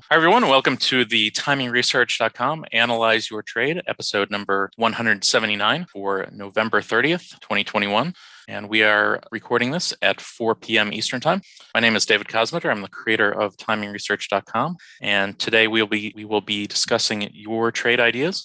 Hi, everyone. Welcome to the timingresearch.com Analyze Your Trade, episode number 179 for November 30th, 2021. And we are recording this at 4 p.m. Eastern Time. My name is David Kosmeter. I'm the creator of timingresearch.com. And today we will be discussing your trade ideas.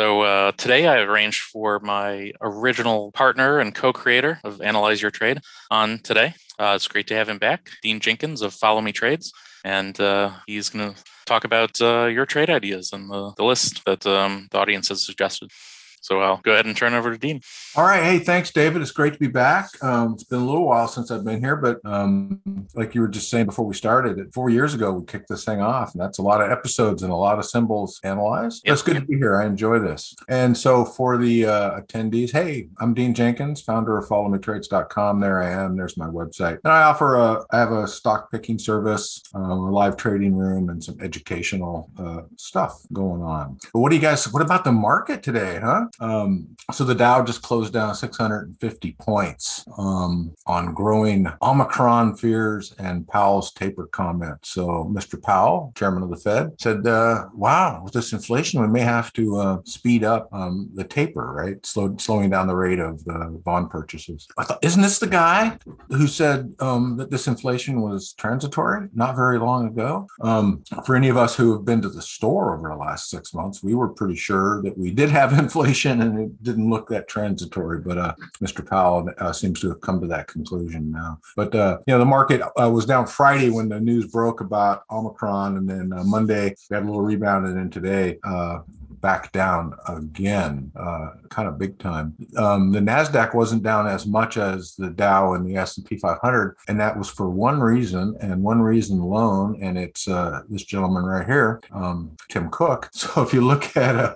So today I arranged for my original partner and co-creator of Analyze Your Trade on today. It's great to have him back, Dean Jenkins of Follow Me Trades. And he's going to talk about your trade ideas and the list that the audience has suggested. So I'll go ahead and turn it over to Dean. All right. Hey, thanks, David. It's great to be back. It's been a little while since I've been here, but like you were just saying before we started, 4 years ago, we kicked this thing off, and that's a lot of episodes and a lot of symbols analyzed. Yep. It's good to be here. I enjoy this. And so for the attendees, hey, I'm Dean Jenkins, founder of followmetrades.com. There I am. There's my website. And I have a stock picking service, a live trading room, and some educational stuff going on. But what about the market today, huh? So the Dow just closed down 650 points on growing Omicron fears and Powell's taper comment. So Mr. Powell, chairman of the Fed, said, wow, with this inflation, we may have to speed up the taper, right? Slowing down the rate of the bond purchases. I thought, isn't this the guy who said that this inflation was transitory not very long ago? For any of us who have been to the store over the last 6 months, we were pretty sure that we did have inflation and it didn't look that transitory, but Mr. Powell seems to have come to that conclusion now. But the market was down Friday when the news broke about Omicron, and then Monday we had a little rebound, and then today back down again, kind of big time. The NASDAQ wasn't down as much as the Dow and the S&P 500, and that was for one reason, and one reason alone, and it's this gentleman right here, Tim Cook. So if you look at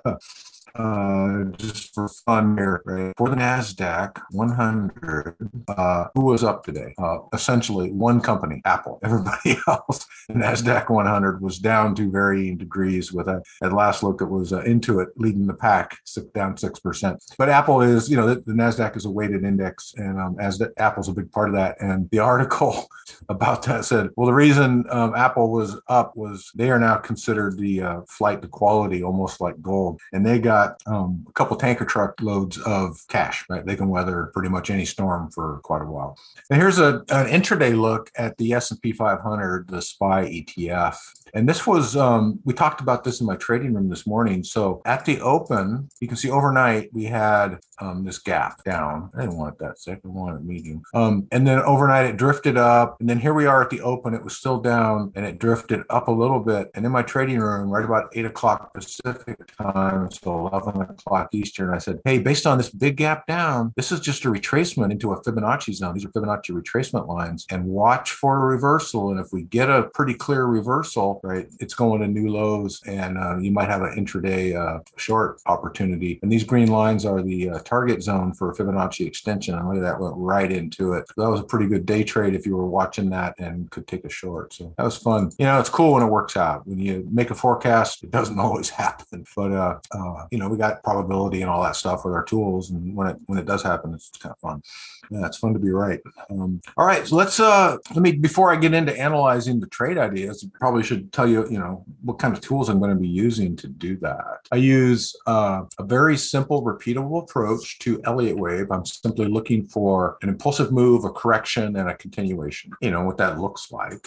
just for fun here, right? For the NASDAQ 100, who was up today? Essentially one company, Apple. Everybody else, the NASDAQ 100 was down to varying degrees. With at last look, it was Intuit leading the pack, down 6%. But Apple is, the NASDAQ is a weighted index, and Apple's a big part of that. And the article about that said, well, the reason Apple was up was they are now considered the flight to quality, almost like gold, and they got a couple tanker truck loads of cash, right? They can weather pretty much any storm for quite a while. And here's an intraday look at the S&P 500, the SPY ETF. And this was, we talked about this in my trading room this morning. So at the open, you can see overnight we had this gap down. I didn't want it that thick. I wanted it medium. And then overnight it drifted up. And then here we are at the open. It was still down and it drifted up a little bit. And in my trading room, right about 8 o'clock Pacific time, so 11 o'clock Eastern, I said, hey, based on this big gap down, this is just a retracement into a Fibonacci zone. These are Fibonacci retracement lines, and watch for a reversal. And if we get a pretty clear reversal, right, it's going to new lows, and you might have an intraday short opportunity. And these green lines are the target zone for a Fibonacci extension. And look at that, went right into it. So that was a pretty good day trade if you were watching that and could take a short. So that was fun. It's cool when it works out. When you make a forecast, it doesn't always happen, but we got probability and all that stuff with our tools, and when it does happen, it's kind of fun. Yeah, it's fun to be right. All right, so let's before I get into analyzing the trade ideas, I probably should tell you, what kind of tools I'm going to be using to do that. I use a very simple, repeatable approach to Elliott Wave. I'm simply looking for an impulsive move, a correction, and a continuation. What that looks like.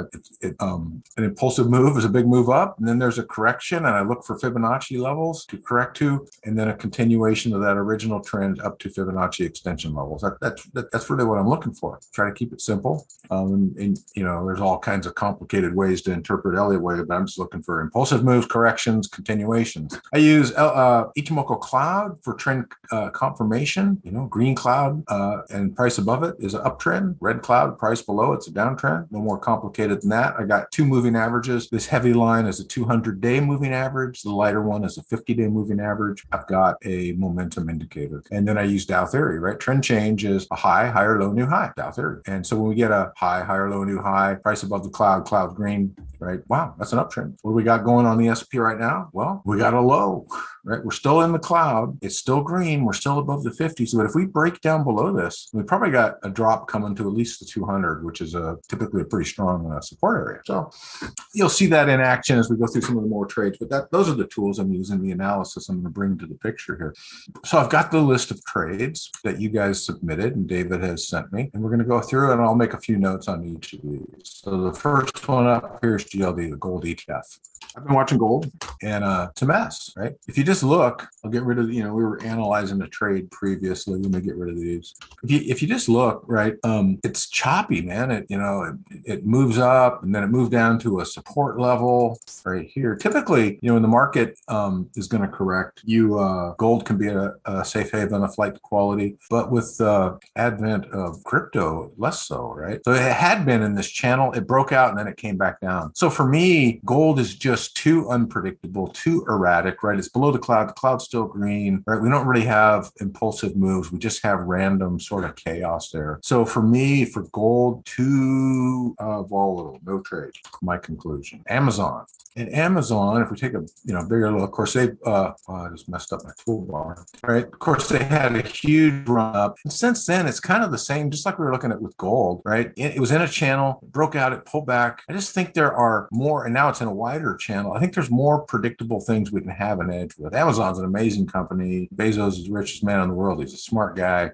An impulsive move is a big move up, and then there's a correction, and I look for Fibonacci levels to correct to, and then a continuation of that original trend up to Fibonacci extension levels. That's really what I'm looking for. Try to keep it simple. There's all kinds of complicated ways to interpret Elliott Wave, but I'm just looking for impulsive moves, corrections, continuations. I use Ichimoku Cloud for trend confirmation. Green cloud and price above it is an uptrend. Red cloud, price below it's a downtrend. No more complicated than that. I got two moving averages. This heavy line is a 200-day moving average. The lighter one is a 50-day moving average. I've got a momentum indicator. And then I use Dow theory, right? Trend change is a high, higher, low, new high, Dow theory. And so when we get a high, higher, low, new high, price above the cloud, cloud green, right? Wow, that's an uptrend. What do we got going on the S&P right now? Well, we got a low. right? We're still in the cloud. It's still green. We're still above the 50s. But if we break down below this, we probably got a drop coming to at least the 200, which is typically a pretty strong support area. So you'll see that in action as we go through some of the more trades. But those are the tools I'm using, the analysis I'm going to bring to the picture here. So I've got the list of trades that you guys submitted and David has sent me. And we're going to go through it, and I'll make a few notes on each of these. So the first one up here is GLD, the gold ETF. I've been watching gold, and it's a mess, right? If you just look, I'll get rid of, we were analyzing the trade previously. Let me get rid of these. If you just look, right, it's choppy, man. It moves up, and then it moves down to a support level right here. Typically, when the market is going to correct, gold can be a safe haven, a flight to quality. But with the advent of crypto, less so, right? So it had been in this channel. It broke out, and then it came back down. So for me, gold is just too unpredictable, too erratic, right? It's below the cloud. The cloud's still green, right? We don't really have impulsive moves. We just have random sort of chaos there. So for me, for gold, too volatile, no trade. My conclusion. Amazon. And Amazon, if we take a bigger look, of course they I just messed up my toolbar, right? Of course they had a huge run up, and since then it's kind of the same, just like we were looking at with gold, right? It was in a channel, broke out, it pulled back. I just think there are more, and now it's in a wider channel. I think there's more predictable things we can have an edge with. Amazon's an amazing company. Bezos is the richest man in the world. He's a smart guy,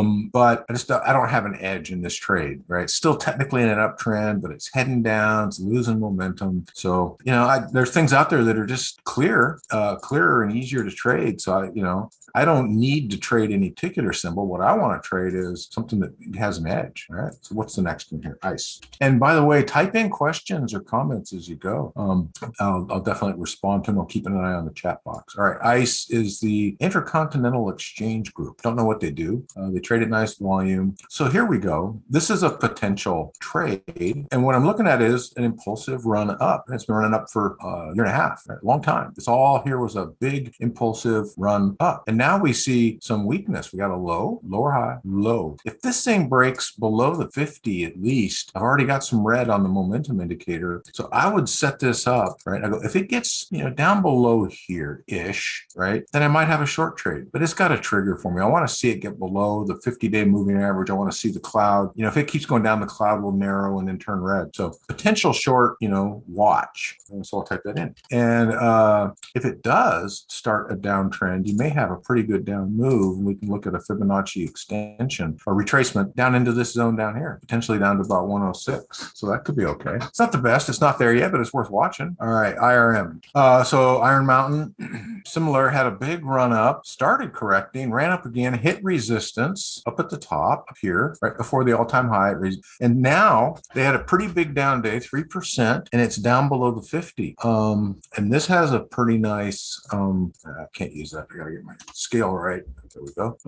but I don't have an edge in this trade, right? It's still technically in an uptrend, but it's heading down, it's losing momentum. So there's things out there that are just clearer and easier to trade. So I don't need to trade any particular symbol. What I want to trade is something that has an edge. All right. So what's the next one here? ICE. And by the way, type in questions or comments as you go. I'll definitely respond to them. I'll keep an eye on the chat box. All right. ICE is the Intercontinental Exchange Group. Don't know what they do. They trade at nice volume. So here we go. This is a potential trade. And what I'm looking at is an impulsive run up. It's been running up for a year and a half, right? Long time. This all here was a big impulsive run up. And now we see some weakness. We got a low, lower high, low. If this thing breaks below the 50 at least, I've already got some red on the momentum indicator. So I would set this up, right? I go, if it gets, down below here-ish, right? Then I might have a short trade, but it's got a trigger for me. I want to see it get below the 50-day moving average. I want to see the cloud. If it keeps going down, the cloud will narrow and then turn red. So potential short, watch. And so I'll type that in. And if it does start a downtrend, you may have a pretty good down move. And we can look at a Fibonacci extension or retracement down into this zone down here, potentially down to about 106. So that could be okay. It's not the best. It's not there yet, but it's worth watching. All right, IRM. So Iron Mountain, similar, had a big run up, started correcting, ran up again, hit resistance up at the top up here, right before the all-time high. And now they had a pretty big down day, 3%, and it's down below the 50. And this has a pretty nice, I can't use that. I got to get my scale right. There we go.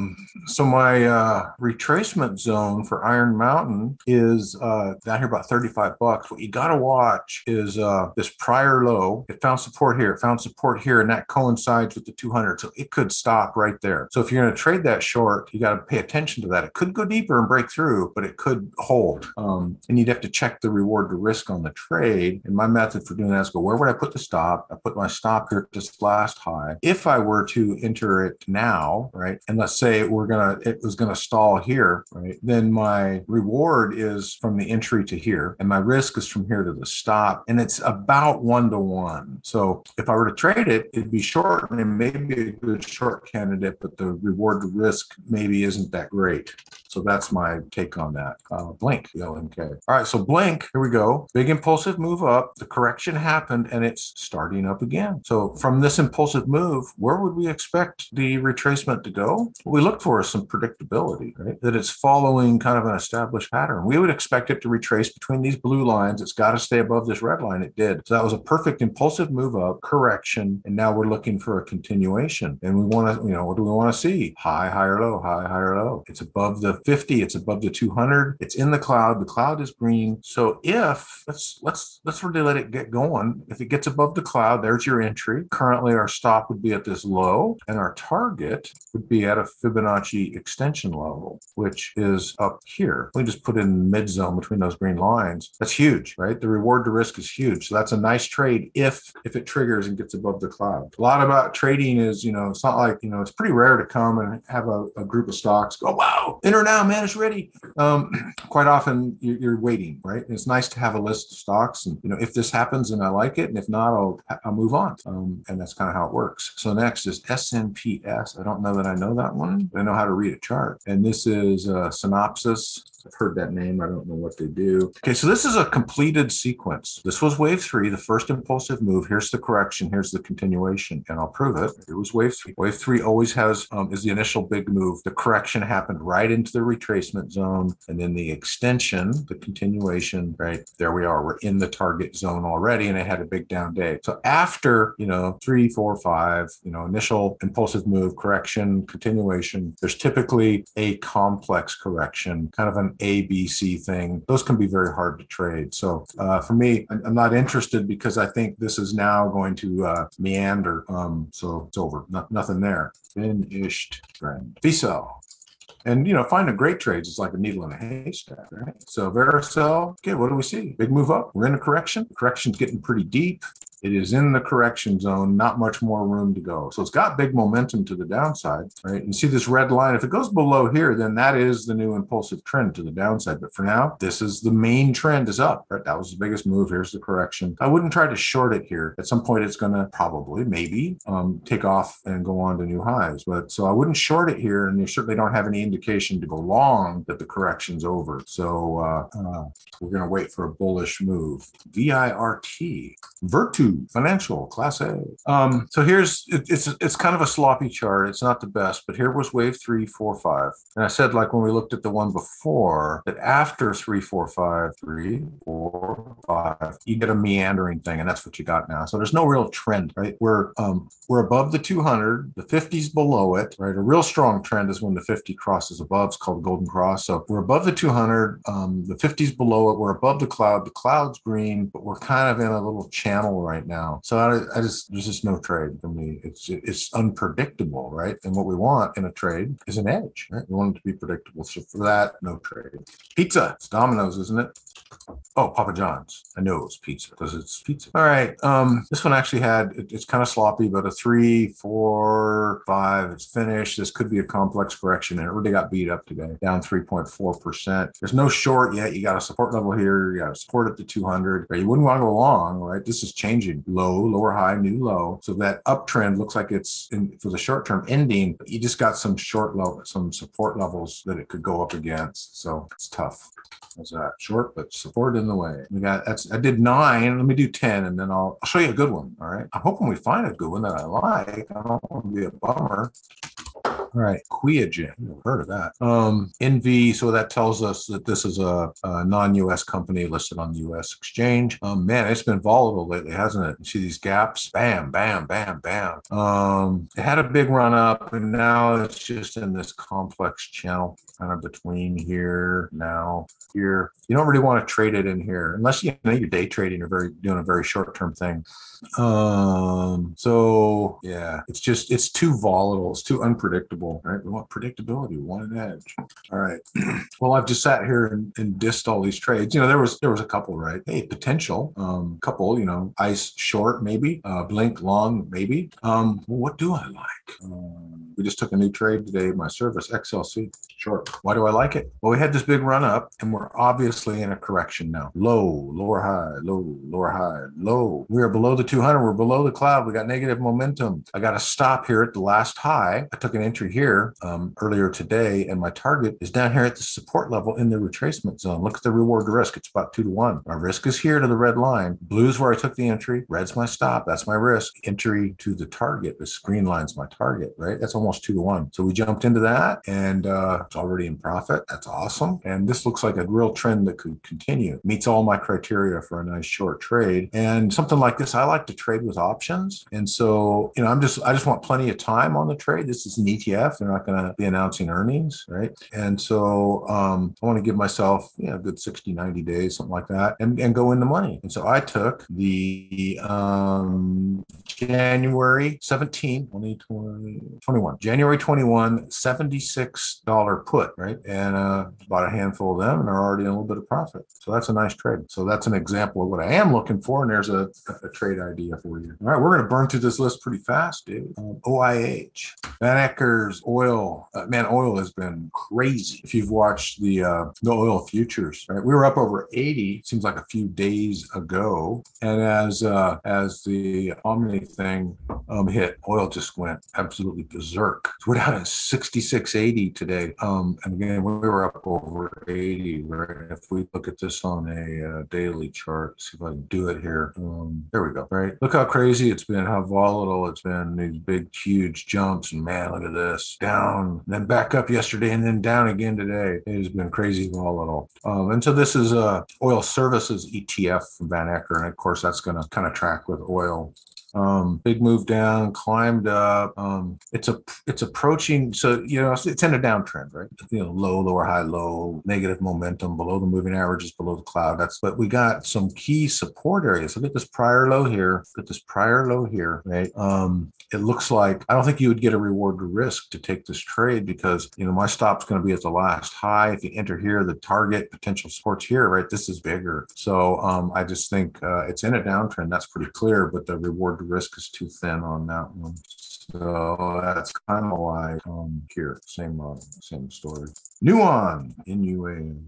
So my retracement zone for Iron Mountain is down here about $35. What you got to watch is this prior low. It found support here. It found support here, and that coincides with the 200. So it could stop right there. So if you're going to trade that short, you got to pay attention to that. It could go deeper and break through, but it could hold. And you'd have to check the reward to risk on the trade. And my method for doing that is go, where would I put the stop? I put my stop here at this last high. If I were to enter it now, right, and let's say it was gonna stall here, right, then my reward is from the entry to here, and my risk is from here to the stop, and it's about 1-to-1. So if I were to trade it, it'd be short, and it may be a good short candidate, but the reward to risk maybe isn't that great. So that's my take on that. Blink, LNK. All right, so Blink, here we go. Big impulsive move up. The correction happened, and it's starting up again. So from this impulsive move, where would we expect the retracement to go? What we look for is some predictability, right? That it's following kind of an established pattern. We would expect it to retrace between these blue lines. It's got to stay above this red line. It did. So that was a perfect impulsive move up, correction, and now we're looking for a continuation. And we want to, what do we want to see? High, higher, low, high, higher, low. It's above the the 50, it's above the 200, it's in the cloud is green. So if let's really let it get going. If it gets above the cloud, there's your entry. Currently our stop would be at this low, and our target would be at a Fibonacci extension level, which is up here. We just put in mid zone between those green lines. That's huge, right? The reward to risk is huge. So that's a nice trade if it triggers and gets above the cloud. A lot about trading is, it's not like, it's pretty rare to come and have a group of stocks go, wow, enter now, man, it's ready. Quite often you're waiting, right? And it's nice to have a list of stocks, and if this happens and I like it, and if not, I'll move on. And that's kind of how it works. So next is SNPS. I don't know that I know that one, but I know how to read a chart. And this is Synopsys. I've heard that name. I don't know what they do. Okay, so this is a completed sequence. This was wave 3, the first impulsive move. Here's the correction. Here's the continuation, and I'll prove it. It was wave 3. Wave 3 always is the initial big move. The correction happened right into the retracement zone, and then the extension, the continuation, right? There we are. We're in the target zone already, and it had a big down day. So after, 3, 4, 5, initial impulsive move, correction, continuation, there's typically a complex correction, kind of an ABC thing. Those can be very hard to trade. So for me, I'm not interested because I think this is now going to meander. So it's over. Nothing there. Finished trend. VSEL. And, finding great trades is like a needle in a haystack, right? So Vericel, okay, what do we see? Big move up. We're in a correction. The correction's getting pretty deep. It is in the correction zone, not much more room to go. So it's got big momentum to the downside, right? You see this red line. If it goes below here, then that is the new impulsive trend to the downside. But for now, this is the main trend is up, right? That was the biggest move. Here's the correction. I wouldn't try to short it here. At some point, it's going to probably, maybe, take off and go on to new highs. But so I wouldn't short it here, and you certainly don't have any indication to go long that the correction's over. So we're going to wait for a bullish move. VIRT, Virtu Financial, Class A. So here's, it's kind of a sloppy chart. It's not the best, but here was wave 3, 4, 5. And I said, like when we looked at the one before, that after 3, 4, 5, 3, 4, 5, you get a meandering thing, and that's what you got now. So there's no real trend, right? We're above the 200, the 50's below it, right? A real strong trend is when the 50 crosses above. It's called Golden Cross. So we're above the 200, the 50's below it. We're above the cloud. The cloud's green, but we're kind of in a little channel right now. So there's just no trade for me. It's unpredictable, right? And what we want in a trade is an edge, right? We want it to be predictable. So for that, no trade. Pizza. It's Domino's, isn't it? Oh, Papa John's. I know it was pizza because it's pizza. All right. This one actually it's kind of sloppy, but a 3, 4, 5. It's finished. This could be a complex correction, and it really got beat up today, down 3.4%. There's no short yet. You got a support level here. You got a support at the 200. Right? You wouldn't want to go long, right? This is changing. Low, lower high, new low. So that uptrend looks like it's for the short term ending. But you just got some some support levels that it could go up against. So it's tough. That's that short, but support in the way. I did 9. Let me do 10, and then I'll show you a good one. All right. I'm hoping we find a good one that I like. I don't want to be a bummer. All right, Qiagen, never heard of that. NV, so that tells us that this is a non-US company listed on the US exchange. Man, it's been volatile lately, hasn't it? You see these gaps? Bam, bam, bam, bam. It had a big run up, and now it's just in this complex channel, kind of between here, now, here. You don't really want to trade it in here, unless you're day trading or doing a very short-term thing. So yeah, it's too volatile. It's too unpredictable, right? We want predictability. We want an edge. All right. Well, I've just sat here and dissed all these trades. There was a couple, right? Hey, potential, couple, ICE short, maybe, Blink long, maybe. What do I like? We just took a new trade today, my service, XLC short. Why do I like it? Well, we had this big run up, and we're obviously in a correction now. Low, lower high, low, lower high, low. We are below the 200. We're below the cloud. We got negative momentum. I got to stop here at the last high. I took an entry here earlier today, and my target is down here at the support level in the retracement zone. Look at the reward to risk. It's about 2 to 1. My risk is here to the red line. Blue's where I took the entry. Red's my stop. That's my risk. Entry to the target. This green line's my target, right? That's almost 2 to 1. So we jumped into that, and it's already in profit. That's awesome. And this looks like a real trend that could continue. Meets all my criteria for a nice short trade. And something like this, I like to trade with options. And so, I just want plenty of time on the trade. This is an ETF. ETF. They're not going to be announcing earnings, right? And so I want to give myself a good 60, 90 days, something like that, and go in the money. And so I took the January 17, 2021, January 21, $76 put, right? And bought a handful of them, and they're already in a little bit of profit. So that's a nice trade. So that's an example of what I am looking for. And there's a trade idea for you. All right, we're going to burn through this list pretty fast, dude. OIH, Van Ecker's oil. Man, oil has been crazy. If you've watched the oil futures, right? We were up over 80. Seems like a few days ago. And as the Omni thing hit, oil just went absolutely berserk. So we're down at 66.80 today. And again, we were up over 80, right? If we look at this on a daily chart, see if I can do it here. There we go, right? Look how crazy it's been, how volatile it's been, these big, huge jumps. And man, look at this. Down, then back up yesterday, and then down again today. It has been crazy volatile. And so this is a oil services ETF from Van Ecker. And of course, that's going to kind of track with oil. Big move down, climbed up. It's approaching. So, it's in a downtrend, right? Low, lower, high, low, negative momentum, below the moving averages, below the cloud. But we got some key support areas. Look at this prior low here. Right? It looks like, I don't think you would get a reward to risk to take this trade because, my stop's going to be at the last high. If you enter here, the target potential support's here, right? This is bigger. So, I just think, it's in a downtrend. That's pretty clear, but the reward to risk is too thin on that one. So that's kind of like here, same story. Nuon, NUA.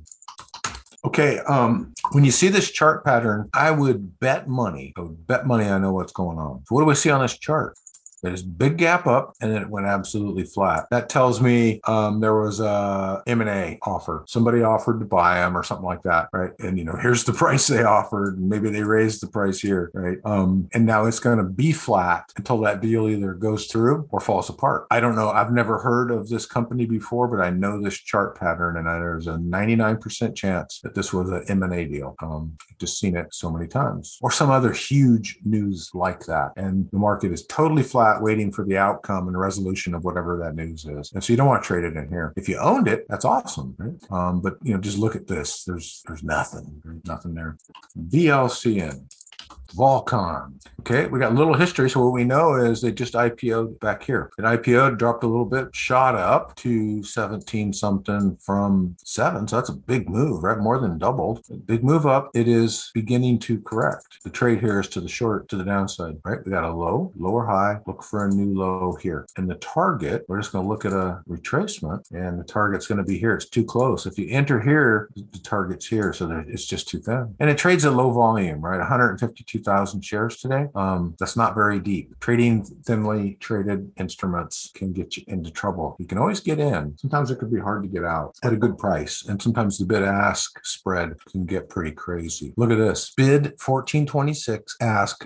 Okay, when you see this chart pattern, I would bet money. I know what's going on. So what do we see on this chart? There's a big gap up, and then it went absolutely flat. That tells me there was a M&A offer. Somebody offered to buy them or something like that, right? And, here's the price they offered. And maybe they raised the price here, right? And now it's going to be flat until that deal either goes through or falls apart. I don't know. I've never heard of this company before, but I know this chart pattern, and there's a 99% chance that this was an M&A deal. I've just seen it so many times. Or some other huge news like that. And the market is totally flat, waiting for the outcome and resolution of whatever that news is. And so you don't want to trade it in here. If you owned it, that's awesome, right? But just look at this. There's nothing. There's nothing there. VLCN. Volcon. Okay, we got a little history. So what we know is they just IPO'd back here. It IPO'd, dropped a little bit, shot up to 17 something from 7. So that's a big move, right? More than doubled. Big move up. It is beginning to correct. The trade here is to the downside, right? We got a low, lower high, look for a new low here. And the target, we're just going to look at a retracement, and the target's going to be here. It's too close. If you enter here, the target's here. So that it's just too thin. And it trades at low volume, right? 152,000 shares today. That's not very deep. Trading thinly traded instruments can get you into trouble. You can always get in. Sometimes it could be hard to get out at a good price. And sometimes the bid-ask spread can get pretty crazy. Look at this. Bid 1426, ask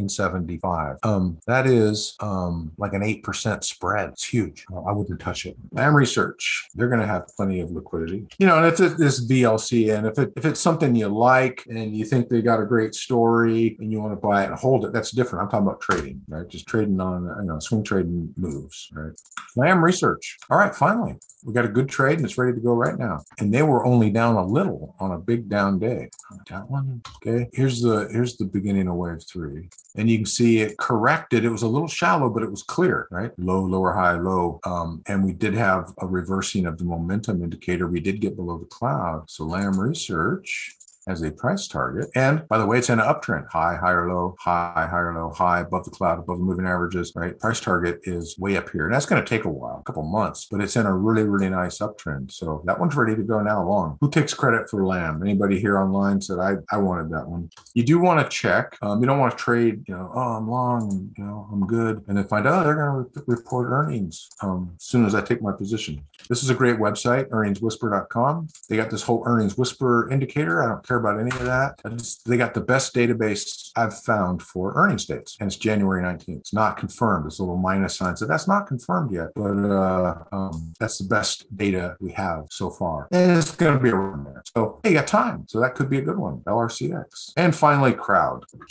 1575. That is like an 8% spread. It's huge. I wouldn't touch it. Lam Research, they're going to have plenty of liquidity. And if this VLC, and if it's something you like and you think they got a great story and you want to buy it and hold it, that's different. I'm talking about trading, right? Just trading on, swing trading moves, right? Lam Research. All right, finally, we got a good trade and it's ready to go right now. And they were only down a little on a big down day. That one, okay. Here's the beginning of wave 3. And you can see it corrected. It was a little shallow, but it was clear, right? Low, lower, high, low. And we did have a reversing of the momentum indicator. We did get below the cloud. So Lam Research as a price target. And by the way, it's in an uptrend. High, higher, low, high, higher, low, high, above the cloud, above the moving averages, right? Price target is way up here. And that's going to take a while, a couple months, but it's in a really, really nice uptrend. So that one's ready to go now long. Who takes credit for Lam? Anybody here online said, I wanted that one. You do want to check. You don't want to trade, I'm long, I'm good. And then find out they're going to report earnings as soon as I take my position. This is a great website, earningswhisper.com. They got this whole earnings whisper indicator. I don't care about any of that. They got the best database I've found for earnings dates, and it's January 19th. It's not confirmed. It's a little minus sign. So that's not confirmed yet, but that's the best data we have so far. And it's going to be around there. So hey, you got time. So that could be a good one. LRCX. And finally, Crowd.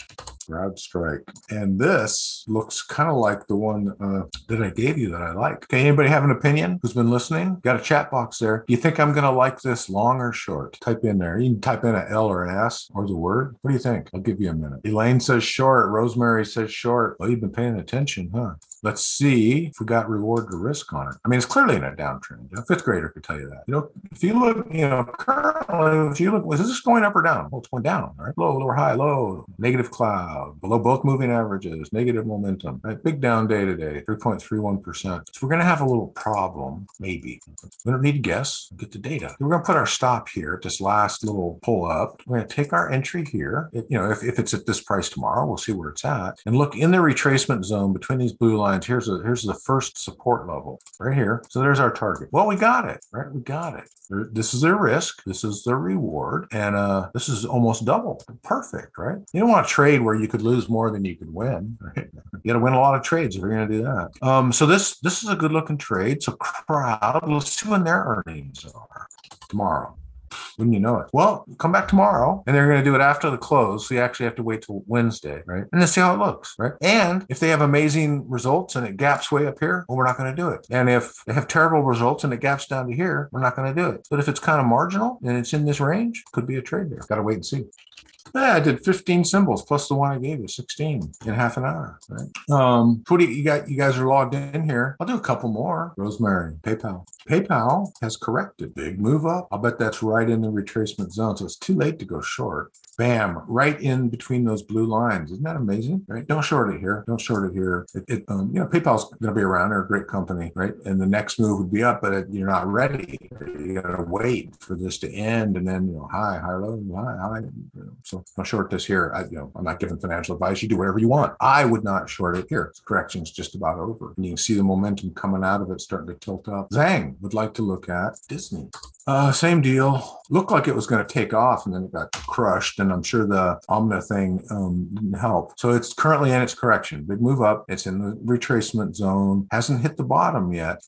CrowdStrike. And this looks kind of like the one that I gave you that I like. Okay, anybody have an opinion who's been listening? Got a chat box there. Do you think I'm going to like this long or short? Type in there. You can type in an L or an S or the word. What do you think? I'll give you a minute. Elaine says short. Rosemary says short. Well, you've been paying attention, huh? Let's see if we got reward to risk on it. I mean, it's clearly in a downtrend. A fifth grader could tell you that. If you look, currently, if you look, was this going up or down? Well, it's going down, right? Low, lower, high, low, negative cloud, below both moving averages, negative momentum, right? Big down day today, 3.31%. So we're going to have a little problem, maybe. We don't need to guess, get the data. We're going to put our stop here at this last little pull up. We're going to take our entry here. If it's at this price tomorrow, we'll see where it's at. And look in the retracement zone between these blue lines. Here's the first support level right here. So there's our target. Well, we got it, right? We got it. This is their risk. This is their reward. And this is almost double. Perfect, right? You don't want to trade where you could lose more than you could win, right? You got to win a lot of trades if you're going to do that. So this is a good looking trade. So Crowd, let's see when their earnings are tomorrow. Wouldn't you know it? Well, come back tomorrow and they're going to do it after the close. So you actually have to wait till Wednesday, right? And then see how it looks, right? And if they have amazing results and it gaps way up here, well, we're not going to do it. And if they have terrible results and it gaps down to here, we're not going to do it. But if it's kind of marginal and it's in this range, could be a trade there. Got to wait and see. Yeah, I did 15 symbols plus the one I gave you, 16 in half an hour. Right? You guys are logged in here. I'll do a couple more. Rosemary, PayPal. PayPal has corrected. Big move up. I'll bet that's right in the retracement zone. So it's too late to go short. Bam, right in between those blue lines. Isn't that amazing? Right? Don't short it here. Don't short it here. PayPal's going to be around. They're a great company, right? And the next move would be up, but you're not ready. You got to wait for this to end, and then high, low, high. So I'll short this here. I'm not giving financial advice. You do whatever you want. I would not short it here. The correction's just about over. And you can see the momentum coming out of it starting to tilt up. Zhang would like to look at Disney. Same deal. Looked like it was going to take off and then it got crushed. And I'm sure the Omna thing didn't help. So it's currently in its correction. Big move up. It's in the retracement zone. Hasn't hit the bottom yet.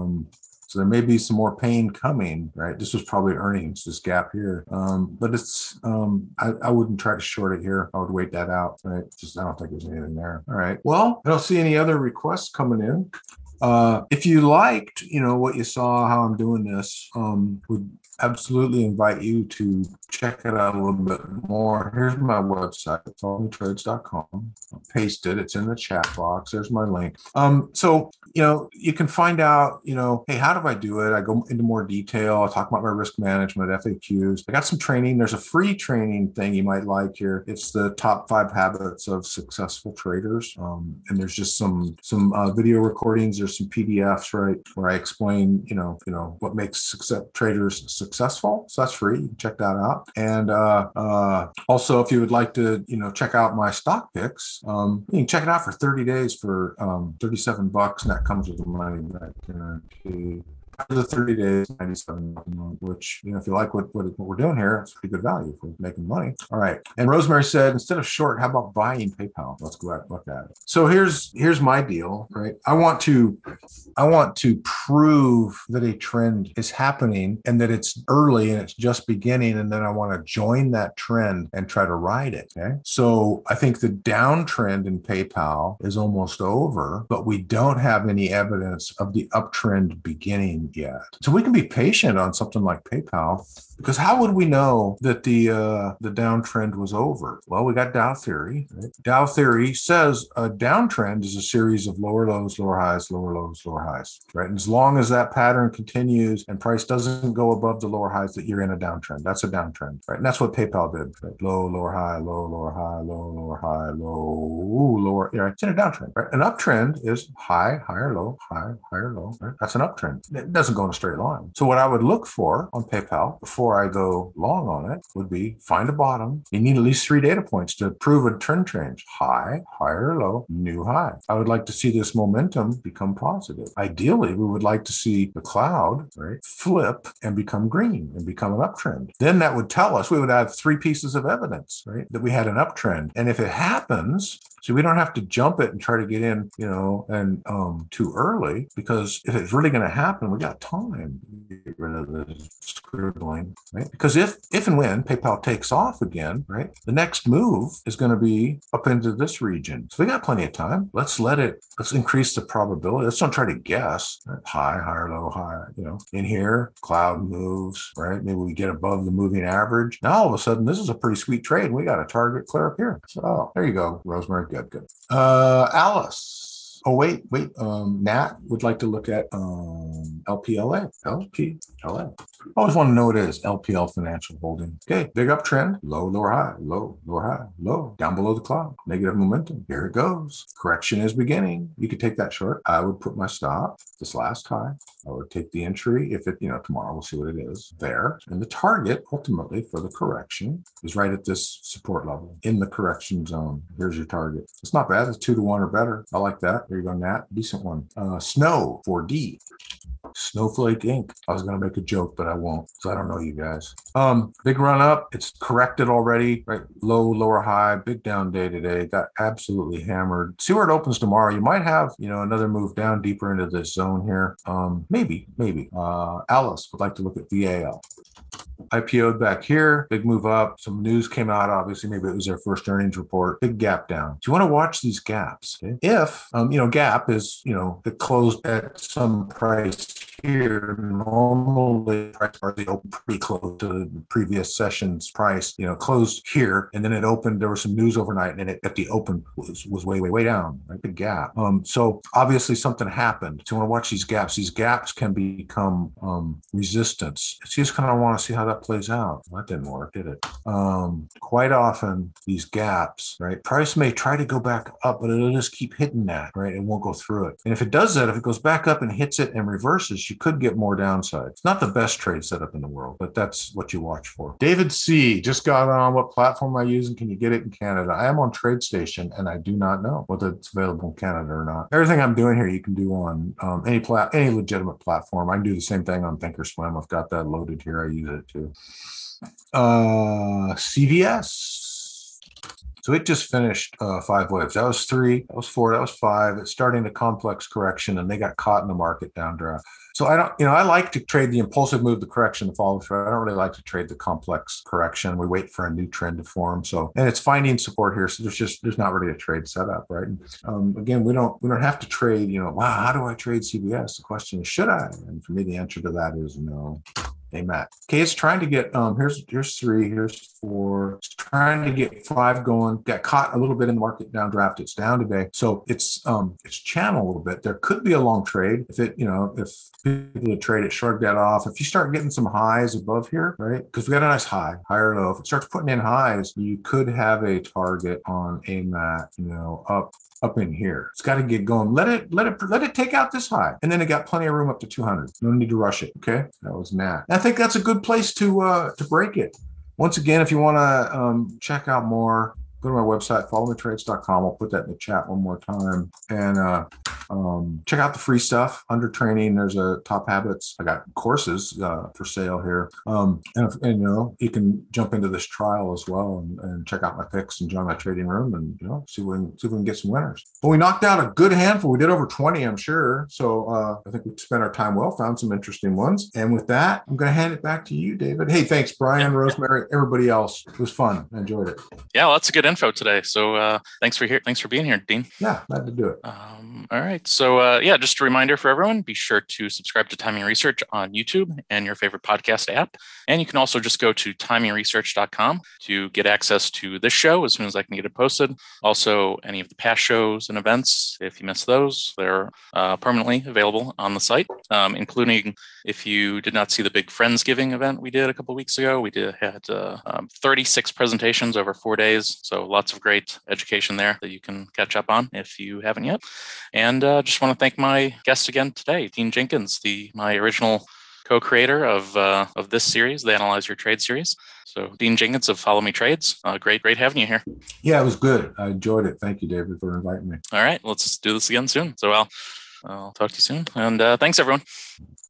So there may be some more pain coming, right? This was probably earnings, this gap here. But it's, I wouldn't try to short it here. I would wait that out, right? I don't think there's anything there. All right. Well, I don't see any other requests coming in. If you liked, what you saw, how I'm doing this, would absolutely invite you to check it out a little bit more. Here's my website, followmetrades.com. I'll paste it. It's in the chat box. There's my link. So, you can find out, hey, how do I do it? I go into more detail. I talk about my risk management, FAQs. I got some training. There's a free training thing you might like here. It's the top 5 habits of successful traders. And there's just some video recordings. There's some PDFs, right, where I explain, what makes traders successful. So that's free. You can check that out. And also, if you would like to, check out my stock picks, you can check it out for 30 days for $37, and that comes with a money back guarantee. After the 30 days, 97, which, if you like what we're doing here, it's pretty good value for making money. All right. And Rosemary said, instead of short, how about buying PayPal? Let's go out and look at it. So here's my deal, right? I want to prove that a trend is happening and that it's early and it's just beginning. And then I want to join that trend and try to ride it. Okay. So I think the downtrend in PayPal is almost over, but we don't have any evidence of the uptrend beginning yet. So we can be patient on something like PayPal, because how would we know that the downtrend was over? Well, we got Dow theory. Right? Dow theory says a downtrend is a series of lower lows, lower highs, lower lows, lower highs. Right, and as long as that pattern continues and price doesn't go above the lower highs, that you're in a downtrend. That's a downtrend. Right, and that's what PayPal did. Right? Low, lower high, low, lower high, low, lower high, low, lower. Yeah, it's in a downtrend. Right, an uptrend is high, higher, low, high, higher, low. Right? That's an uptrend. It doesn't go in a straight line. So what I would look for on PayPal before I go long on it would be find a bottom. You need at least 3 data points to prove a trend change. High, higher, low, new high. I would like to see this momentum become positive. Ideally, we would like to see the cloud, right, flip and become green and become an uptrend. Then that would tell us, we would have 3 pieces of evidence, right, that we had an uptrend. And if it happens, so we don't have to jump it and try to get in, and too early, because if it's really going to happen, we're got time to get rid of the scribbling, right? Because if and when PayPal takes off again, right, the next move is going to be up into this region. So we got plenty of time. Let's increase the probability. Let's don't try to guess. Right? High, higher, low, high, in here, cloud moves, right? Maybe we get above the moving average. Now all of a sudden, this is a pretty sweet trade. We got a target clear up here. So there you go, Rosemary. Good. Alice. Oh, wait. Nat would like to look at LPLA. LPLA. Always want to know what it is. LPL Financial Holding. Okay, big uptrend. Low, lower, high. Low, lower, high. Low. Down below the cloud. Negative momentum. Here it goes. Correction is beginning. You could take that short. I would put my stop. This last high. I would take the entry. If it, tomorrow we'll see what it is. There. And the target, ultimately, for the correction is right at this support level in the correction zone. Here's your target. It's not bad. It's 2 to 1 or better. I like that. There you go, Nat. Decent one. Snow 4D. Snowflake Inc. I was going to make a joke, but I won't. So I don't know you guys. Big run up. It's corrected already, right? Low, lower, high. Big down day today. Got absolutely hammered. See where it opens tomorrow. You might have, another move down deeper into this zone here. Maybe. Alice would like to look at VAL. IPO'd back here, big move up. Some news came out, obviously. Maybe it was their first earnings report. Big gap down. So you want to watch these gaps. Okay? If, gap is, it closed at some price here. Normally, price already opened pretty close to the previous session's price, closed here. And then it opened, there was some news overnight, and it at the open was way down, right? Big gap. So obviously something happened. So you want to watch these gaps. These gaps can become resistance. So you just kind of want to see how that plays out. Well, that didn't work, did it? Quite often, these gaps, right? Price may try to go back up, but it'll just keep hitting that, right? It won't go through it. And if it does that, if it goes back up and hits it and reverses, you could get more downside. It's not the best trade setup in the world, but that's what you watch for. David C. just got on. What platform am I using? Can you get it in Canada? I am on TradeStation, and I do not know whether it's available in Canada or not. Everything I'm doing here, you can do on any legitimate platform. I can do the same thing on Thinkorswim. I've got that loaded here. I use it too. CVS. So it just finished 5 waves. That was 3, that was 4, that was 5. It's starting a complex correction, and they got caught in the market downdraft. So I don't, I like to trade the impulsive move, the correction, the follow through. I don't really like to trade the complex correction. We wait for a new trend to form. So, and it's finding support here. So there's not really a trade setup, right? Again, we don't have to trade, wow, how do I trade CVS? The question is, should I? And for me, the answer to that is no. Hey, Matt. Okay, it's trying to get, here's 3, here's 4. It's trying to get 5 going. Got caught a little bit in the market downdraft. It's down today. So it's channeled a little bit. There could be a long trade if it, if people to trade it, shrug that off. If you start getting some highs above here, right? Because we got a nice high, higher low. If it starts putting in highs, you could have a target on AMAT, up in here. It's got to get going. Let it take out this high. And then it got plenty of room up to 200. No need to rush it. Okay. That was Nat. I think that's a good place to break it. Once again, if you want to check out more, go to my website, followmetrades.com. I'll put that in the chat one more time. And check out the free stuff under training. There's a Top Habits. I got courses for sale here. And you can jump into this trial as well and check out my picks and join my trading room and see if we can get some winners. But we knocked out a good handful. We did over 20, I'm sure. So I think we spent our time well, found some interesting ones. And with that, I'm going to hand it back to you, David. Hey, thanks, Brian, Rosemary, everybody else. It was fun. I enjoyed it. Yeah, lots of good info today. So thanks for being here, Dean. Yeah, glad to do it. All right. So just a reminder for everyone, be sure to subscribe to Timing Research on YouTube and your favorite podcast app. And you can also just go to timingresearch.com to get access to this show as soon as I can get it posted. Also, any of the past shows and events, if you missed those, they're permanently available on the site, including if you did not see the big Friendsgiving event we did a couple of weeks ago. We had 36 presentations over 4 days. So lots of great education there that you can catch up on if you haven't yet. And just want to thank my guest again today, Dean Jenkins, my original co-creator of this series, the Analyze Your Trade series. So Dean Jenkins of Follow Me Trades. Great having you here. Yeah, it was good. I enjoyed it. Thank you, David, for inviting me. All right, let's do this again soon. So I'll talk to you soon. And thanks, everyone.